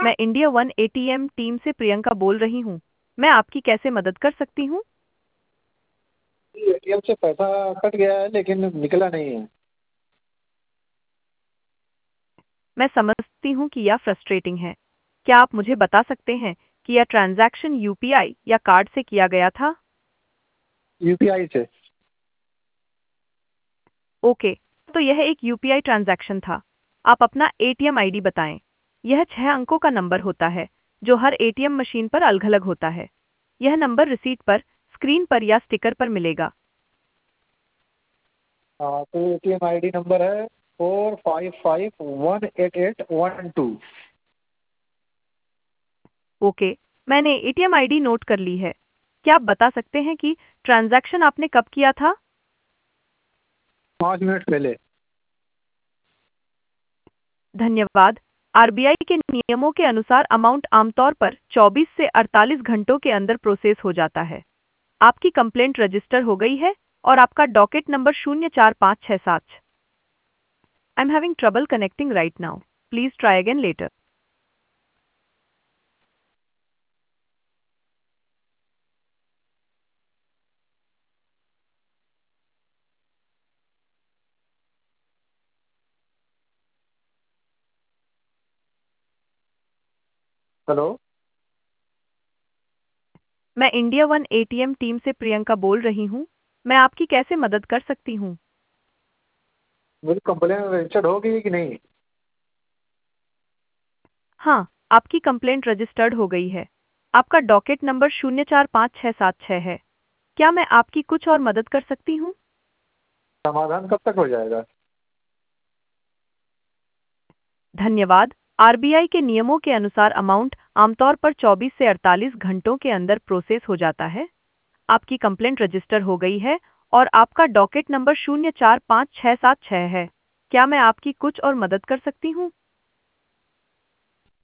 मैं India one ATM team से प्रियंका बोल रही हूँ। मैं आपकी कैसे मदद कर सकती हूँ? एटीएम से पैसा कट गया है लेकिन निकला नहीं है। मैं समझती हूँ कि यह फ्रस्ट्रेटिंग है। क्या आप मुझे बता सकते हैं कि यह ट्रांजैक्शन यूपीआई या कार्ड से किया गया था? यूपीआई से। ओके, तो यह एक यूपीआई ट्रांजैक्शन था। आप अपना एटीएम आईडी बताएं। यह 6 अंकों का नंबर होता है जो हर एटीएम मशीन पर अलग-अलग होता है। यह नंबर रिसीट पर, स्क्रीन पर या स्टिकर पर मिलेगा। हाँ, तो एटीएम आईडी नंबर है 455188812। ओके, मैंने एटीएम आईडी नोट कर ली है। क्या आप बता सकते हैं कि ट्रांजैक्शन आपने कब किया था? 5 मिनट पहले। धन्यवाद। आरबीआई के नियमों के अनुसार अमाउंट आमतौर पर 24 से 48 घंटों के अंदर प्रोसेस हो जाता है। आपकी कंप्लेंट रजिस्टर हो गई है और आपका docket number 04567। I am having trouble connecting right now. Please try again later. Hello. मैं इंडिया वन एटीएम टीम से प्रियंका बोल रही हूँ। मैं आपकी कैसे मदद कर सकती हूँ? मेरी कंप्लेन रजिस्टर्ड होगी कि नहीं? हाँ, आपकी कंप्लेंट रजिस्टर्ड हो गई है। आपका डॉकेट नंबर 04567 है। क्या मैं आपकी कुछ और मदद कर सकती हूँ? समाधान कब तक हो जाएगा? धन्यवाद। आरबीआई के नियमों के अनुसार अमाउंट आमतौर पर 24 से 48 घंटों के अंदर प्रोसेस हो जाता है। आपकी कंप्लेंट रजिस्टर हो गई है और आपका डॉकेट नंबर 04567 है। क्या मैं आपकी कुछ और मदद कर सकती हूँ?